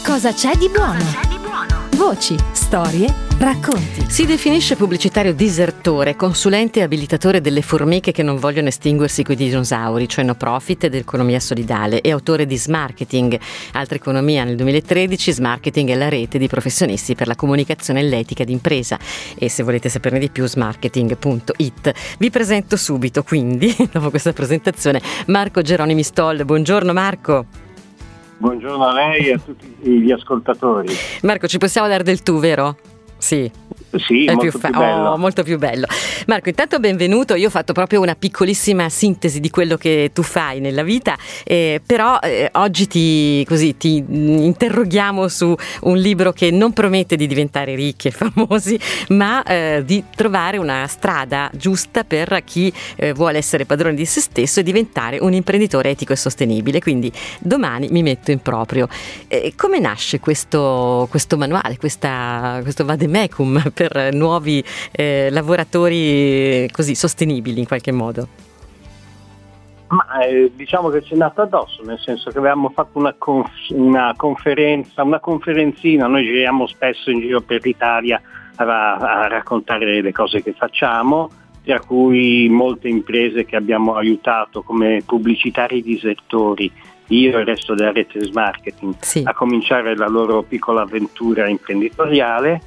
Cosa c'è di buono? Voci, storie, racconti. Si definisce pubblicitario disertore, consulente e abilitatore delle formiche che non vogliono estinguersi coi dinosauri, cioè no profit dell'economia solidale, e autore di Smarketing, Altra economia nel 2013. Smarketing è la rete di professionisti per la comunicazione e l'etica d'impresa, e se volete saperne di più smarketing.it. Vi presento subito quindi, dopo questa presentazione, Marco Geronimi Stoll. Buongiorno Marco. Buongiorno a lei e a tutti gli ascoltatori. Marco, ci possiamo dare del tu, vero? Sì. Sì, è molto più bello. Molto più bello. Marco, intanto benvenuto. Io ho fatto proprio una piccolissima sintesi di quello che tu fai nella vita, però oggi ti interroghiamo su un libro che non promette di diventare ricchi e famosi, ma di trovare una strada giusta per chi vuole essere padrone di se stesso e diventare un imprenditore etico e sostenibile. Quindi domani mi metto in proprio. Come nasce questo manuale, questo vademecum per nuovi lavoratori così sostenibili in qualche modo? Ma diciamo che c'è nato addosso, nel senso che avevamo fatto una conferenza, una conferenzina. Noi giriamo spesso in giro per l'Italia a raccontare le cose che facciamo, tra cui molte imprese che abbiamo aiutato come pubblicitari disertori, io e il resto della rete Smarketing, sì, a cominciare la loro piccola avventura imprenditoriale.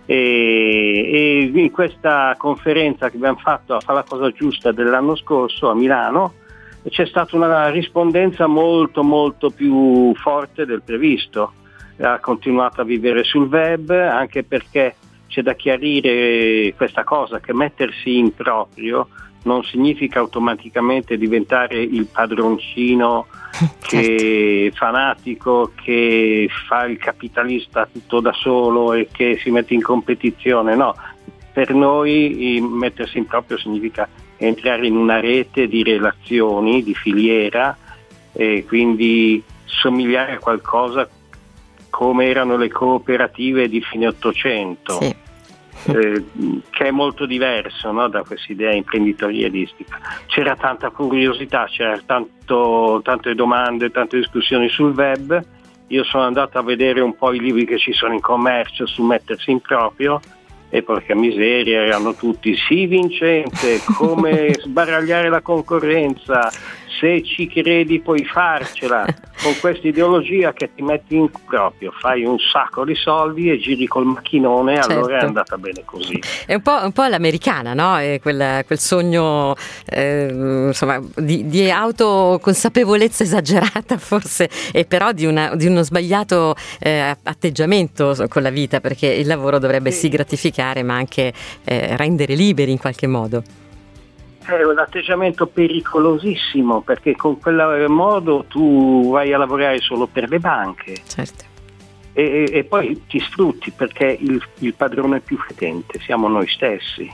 E in questa conferenza che abbiamo fatto a Fa la cosa giusta dell'anno scorso a Milano c'è stata una rispondenza molto molto più forte del previsto. Ha continuato a vivere sul web, anche perché c'è da chiarire questa cosa, che mettersi in proprio non significa automaticamente diventare il padroncino che fanatico, che fa il capitalista tutto da solo e che si mette in competizione. No, per noi mettersi in proprio significa entrare in una rete di relazioni, di filiera, e quindi somigliare a qualcosa come erano le cooperative di fine Ottocento. Sì. Che è molto diverso, no, da questa idea imprenditorialistica. C'era tanta curiosità, c'era tante domande, tante discussioni sul web. Io sono andato a vedere un po' i libri che ci sono in commercio su mettersi in proprio, e porca miseria, erano tutti: sì Vincente, come sbaragliare la concorrenza, se ci credi puoi farcela, con questa ideologia che ti metti in proprio, fai un sacco di soldi e giri col macchinone. Certo. Allora è andata bene così. È un po' l'americana, no? È quel sogno insomma di autoconsapevolezza esagerata forse, e però di uno sbagliato atteggiamento con la vita, perché il lavoro dovrebbe sì gratificare ma anche rendere liberi in qualche modo. È un atteggiamento pericolosissimo, perché con quel modo tu vai a lavorare solo per le banche. Certo. E poi ti sfrutti, perché il padrone più fetente siamo noi stessi.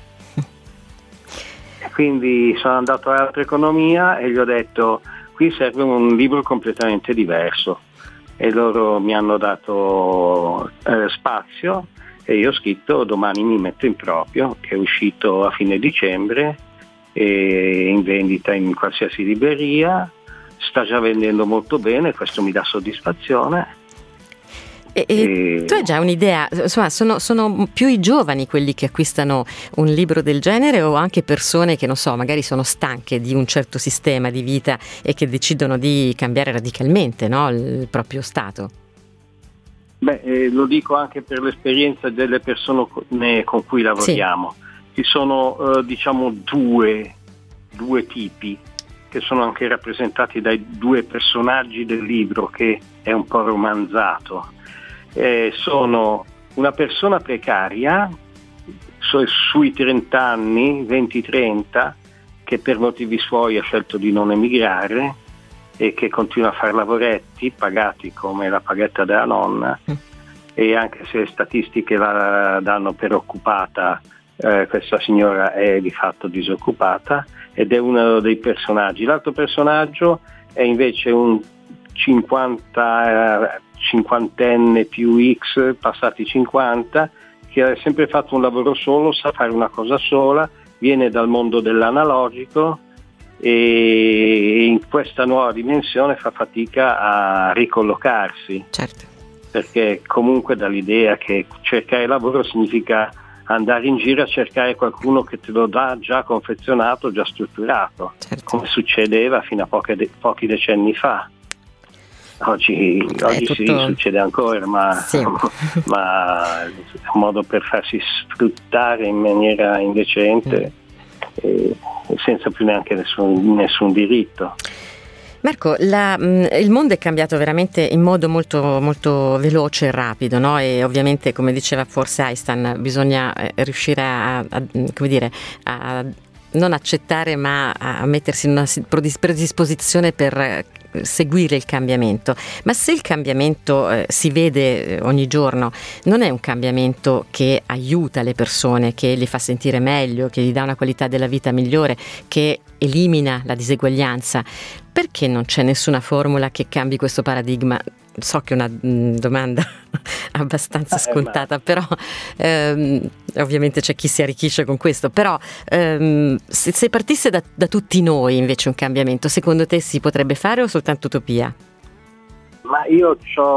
Quindi sono andato a Altra economia e gli ho detto: qui serve un libro completamente diverso, e loro mi hanno dato spazio, e io ho scritto Domani mi metto in proprio, che è uscito a fine dicembre e in vendita in qualsiasi libreria. Sta già vendendo molto bene, questo mi dà soddisfazione. E tu hai già un'idea, insomma, sono più i giovani quelli che acquistano un libro del genere, o anche persone che, non so, magari sono stanche di un certo sistema di vita e che decidono di cambiare radicalmente, no, il proprio stato? Lo dico anche per l'esperienza delle persone con cui lavoriamo. Sì. Ci sono diciamo due tipi, che sono anche rappresentati dai due personaggi del libro, che è un po' romanzato. Sono una persona precaria sui 30 anni, 20-30, che per motivi suoi ha scelto di non emigrare e che continua a fare lavoretti pagati come la paghetta della nonna, e anche se le statistiche la danno per occupata, questa signora è di fatto disoccupata, ed è uno dei personaggi. L'altro personaggio è invece un cinquantenne più X, passati 50, che ha sempre fatto un lavoro solo, sa fare una cosa sola, viene dal mondo dell'analogico e in questa nuova dimensione fa fatica a ricollocarsi. Certo. perché comunque dall'idea che cercare lavoro significa andare in giro a cercare qualcuno che te lo dà già confezionato, già strutturato, certo. Come succedeva fino a pochi decenni fa. Oggi sì, succede ancora, ma, sì. ma è un modo per farsi sfruttare in maniera indecente e senza più neanche nessun diritto. Marco, il mondo è cambiato veramente in modo molto, molto veloce e rapido, no? E ovviamente, come diceva forse Einstein, bisogna riuscire a non accettare, ma a mettersi in una predisposizione per seguire il cambiamento. Ma se il cambiamento si vede ogni giorno, non è un cambiamento che aiuta le persone, che li fa sentire meglio, che gli dà una qualità della vita migliore, che elimina la diseguaglianza, perché non c'è nessuna formula che cambi questo paradigma? So che è una domanda abbastanza scontata, però ovviamente c'è chi si arricchisce con questo, però se partisse da tutti noi invece un cambiamento, secondo te si potrebbe fare o soltanto utopia? Ma io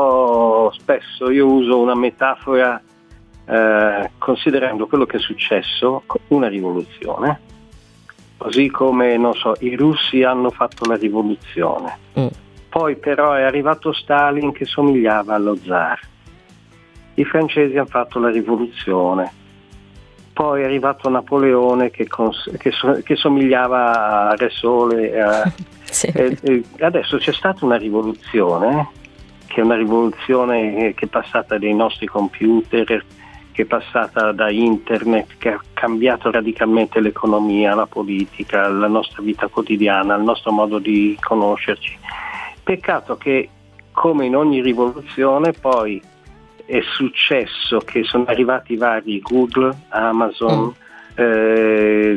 uso una metafora considerando quello che è successo una rivoluzione, così come i russi hanno fatto la rivoluzione. Poi però è arrivato Stalin che somigliava allo zar. I francesi hanno fatto la rivoluzione. Poi è arrivato Napoleone che somigliava a Re Sole. Sì. Adesso c'è stata una rivoluzione, che è una rivoluzione che è passata dai nostri computer, che è passata da internet, che ha cambiato radicalmente l'economia, la politica, la nostra vita quotidiana, il nostro modo di conoscerci. Peccato che, come in ogni rivoluzione, poi è successo che sono arrivati vari Google, Amazon, che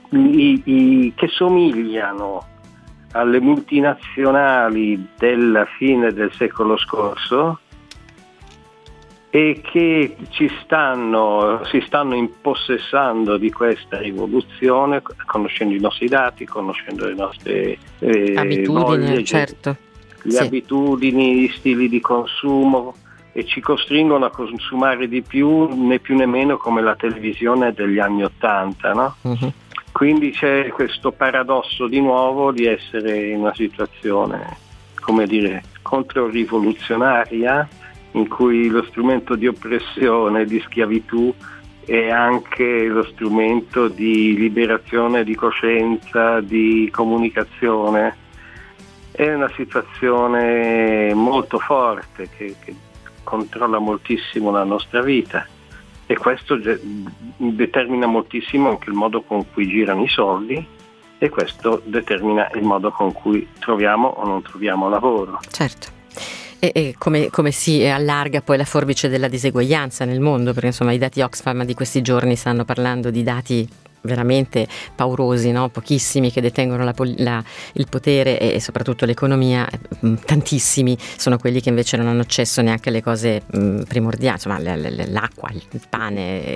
somigliano alle multinazionali della fine del secolo scorso e che si stanno impossessando di questa rivoluzione, conoscendo i nostri dati, conoscendo le nostre abitudini, voglie, certo. le abitudini, gli stili di consumo, e ci costringono a consumare di più, né più né meno come la televisione degli anni '80, no? Uh-huh. Quindi c'è questo paradosso di nuovo di essere in una situazione, come dire, controrivoluzionaria, in cui lo strumento di oppressione, di schiavitù è anche lo strumento di liberazione di coscienza, di comunicazione. È una situazione molto forte che controlla moltissimo la nostra vita, e questo determina moltissimo anche il modo con cui girano i soldi, e questo determina il modo con cui troviamo o non troviamo lavoro. Certo. E come si allarga poi la forbice della diseguaglianza nel mondo, perché insomma i dati Oxfam di questi giorni stanno parlando di dati veramente paurosi, no? Pochissimi che detengono il potere e soprattutto l'economia, tantissimi sono quelli che invece non hanno accesso neanche alle cose primordiali, insomma l'acqua, il pane.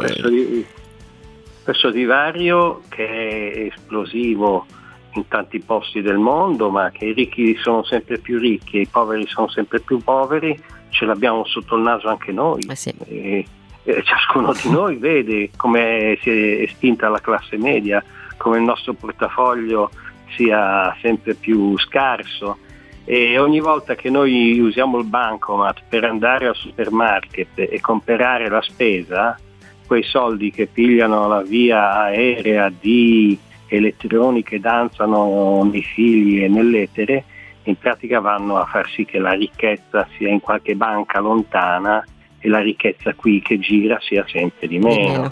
Questo divario che è esplosivo in tanti posti del mondo, ma che i ricchi sono sempre più ricchi e i poveri sono sempre più poveri, ce l'abbiamo sotto il naso anche noi. Sì. Ciascuno di noi vede come si è estinta la classe media, come il nostro portafoglio sia sempre più scarso, e ogni volta che noi usiamo il bancomat per andare al supermarket e comprare la spesa, quei soldi che pigliano la via aerea di elettroni che danzano nei fili e nell'etere, in pratica vanno a far sì che la ricchezza sia in qualche banca lontana e la ricchezza qui che gira sia sempre di meno.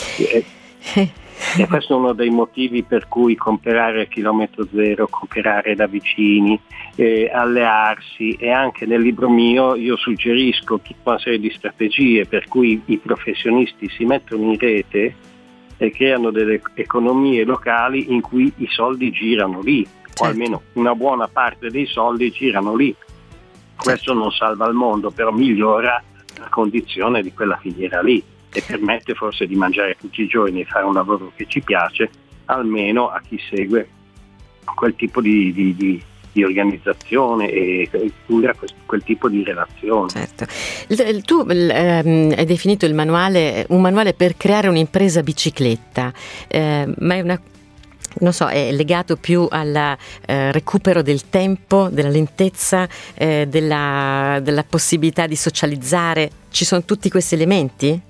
E questo è uno dei motivi per cui comprare a chilometro zero, comprare da vicini, allearsi, e anche nel libro mio io suggerisco tutta una serie di strategie per cui i professionisti si mettono in rete e creano delle economie locali in cui i soldi girano lì, certo. O almeno una buona parte dei soldi girano lì. Questo non salva il mondo, però migliora la condizione di quella filiera lì e permette forse di mangiare tutti i giorni e fare un lavoro che ci piace, almeno a chi segue quel tipo di di organizzazione e cura quel tipo di relazione. Certo. Tu hai definito il manuale un manuale per creare un'impresa bicicletta, ma è non so, è legato più al recupero del tempo, della lentezza, della possibilità di socializzare. Ci sono tutti questi elementi?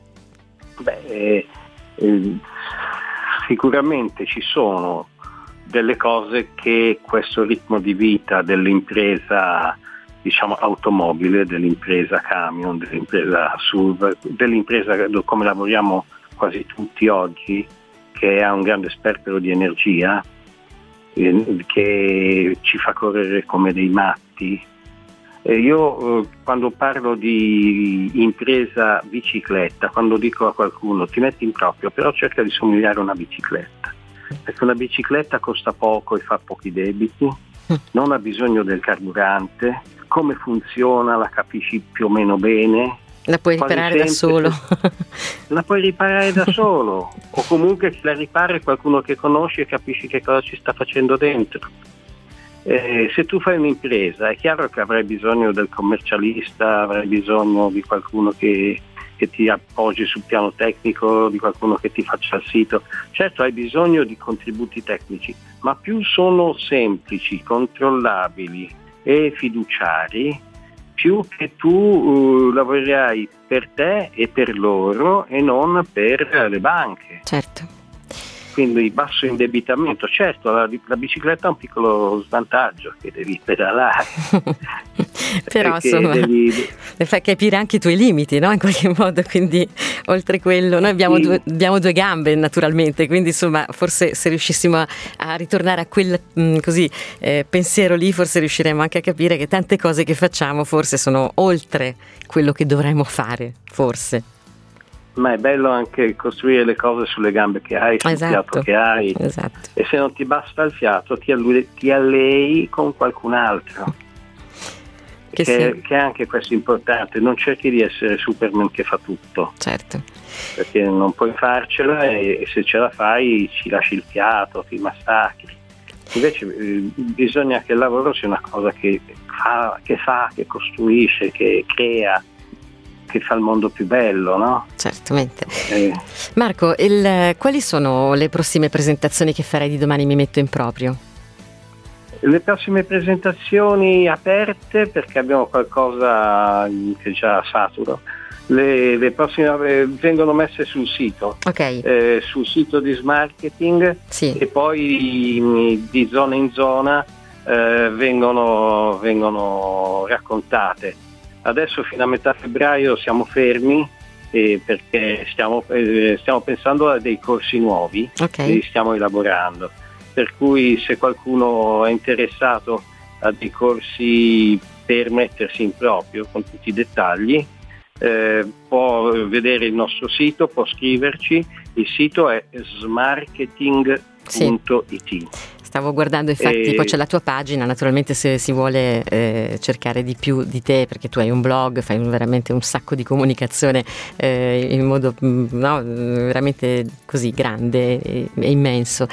Sicuramente ci sono delle cose che questo ritmo di vita dell'impresa, diciamo, automobile, dell'impresa camion, dell'impresa SUV, dell'impresa come lavoriamo quasi tutti oggi, che ha un grande sperpero di energia, che ci fa correre come dei matti. Io quando parlo di impresa bicicletta, quando dico a qualcuno ti metti in proprio, però cerca di somigliare a una bicicletta, perché una bicicletta costa poco e fa pochi debiti, non ha bisogno del carburante, come funziona la capisci più o meno bene. La puoi riparare da solo. La puoi riparare da solo, o comunque la ripara qualcuno che conosci e capisci che cosa ci sta facendo dentro. Se tu fai un'impresa è chiaro che avrai bisogno del commercialista, avrai bisogno di qualcuno che ti appoggi sul piano tecnico, di qualcuno che ti faccia il sito. Certo hai bisogno di contributi tecnici, ma più sono semplici, controllabili e fiduciari, più che tu lavorerai per te e per loro e non per le banche. Certo. Quindi basso indebitamento. Certo, la bicicletta ha un piccolo svantaggio, che devi pedalare. Però insomma le fai capire anche i tuoi limiti, no? In qualche modo, quindi oltre quello noi abbiamo, sì, due gambe naturalmente, quindi insomma forse se riuscissimo a ritornare a quel pensiero lì, forse riusciremo anche a capire che tante cose che facciamo forse sono oltre quello che dovremmo fare, forse. Ma è bello anche costruire le cose sulle gambe che hai, sul fiato che hai. Esatto. E se non ti basta il fiato ti allei con qualcun altro. Che è anche questo importante, non cerchi di essere Superman che fa tutto. Certo. Perché non puoi farcela e se ce la fai ci lasci il fiato, ti massacri. Invece bisogna che il lavoro sia una cosa che costruisce, che crea, che fa il mondo più bello, no? Certamente. Marco, quali sono le prossime presentazioni che farai di Domani mi metto in proprio? Le prossime presentazioni aperte, perché abbiamo qualcosa che già saturo. Le prossime vengono messe sul sito, sul sito di Smarketing, sì. E poi di zona in zona vengono raccontate. Adesso fino a metà febbraio siamo fermi perché stiamo pensando a dei corsi nuovi, li stiamo elaborando, per cui se qualcuno è interessato a dei corsi per mettersi in proprio con tutti i dettagli, può vedere il nostro sito, può scriverci, il sito è smarketing.it. Sì. Stavo guardando, infatti poi c'è la tua pagina, naturalmente se si vuole cercare di più di te, perché tu hai un blog, fai veramente un sacco di comunicazione in modo veramente così grande e immenso.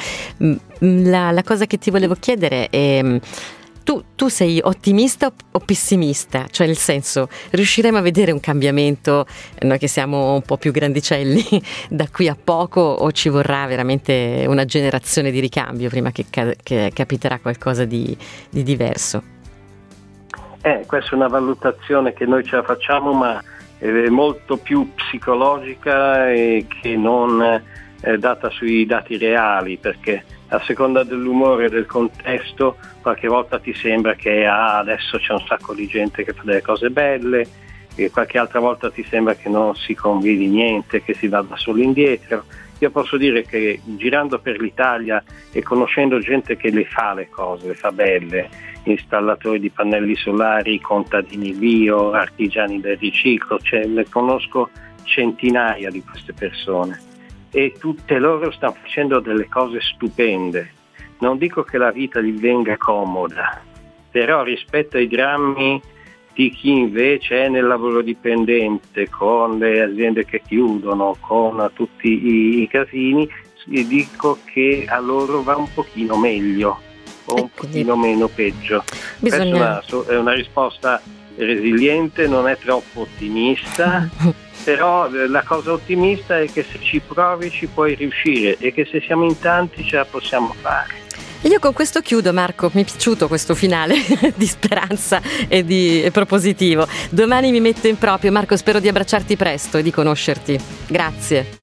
La cosa che ti volevo chiedere è: tu sei ottimista o pessimista? Cioè, nel senso, riusciremo a vedere un cambiamento, noi che siamo un po' più grandicelli, da qui a poco, o ci vorrà veramente una generazione di ricambio prima che capiterà qualcosa di diverso? Questa è una valutazione che noi ce la facciamo, ma è molto più psicologica e che non data sui dati reali, perché a seconda dell'umore e del contesto qualche volta ti sembra che adesso c'è un sacco di gente che fa delle cose belle, e qualche altra volta ti sembra che non si convidi niente, che si vada solo indietro. Io posso dire che girando per l'Italia e conoscendo gente che le fa le cose, le fa belle, installatori di pannelli solari, contadini bio, artigiani del riciclo, ne conosco centinaia di queste persone. E tutte loro stanno facendo delle cose stupende. Non dico che la vita gli venga comoda, però rispetto ai drammi di chi invece è nel lavoro dipendente, con le aziende che chiudono, con tutti i casini, dico che a loro va un pochino meglio, o un pochino meno peggio. Bisogna... Questa è una risposta resiliente, non è troppo ottimista, però la cosa ottimista è che se ci provi ci puoi riuscire e che se siamo in tanti ce la possiamo fare. Io con questo chiudo, Marco, mi è piaciuto questo finale di speranza e propositivo. Domani mi metto in proprio. Marco, spero di abbracciarti presto e di conoscerti. Grazie.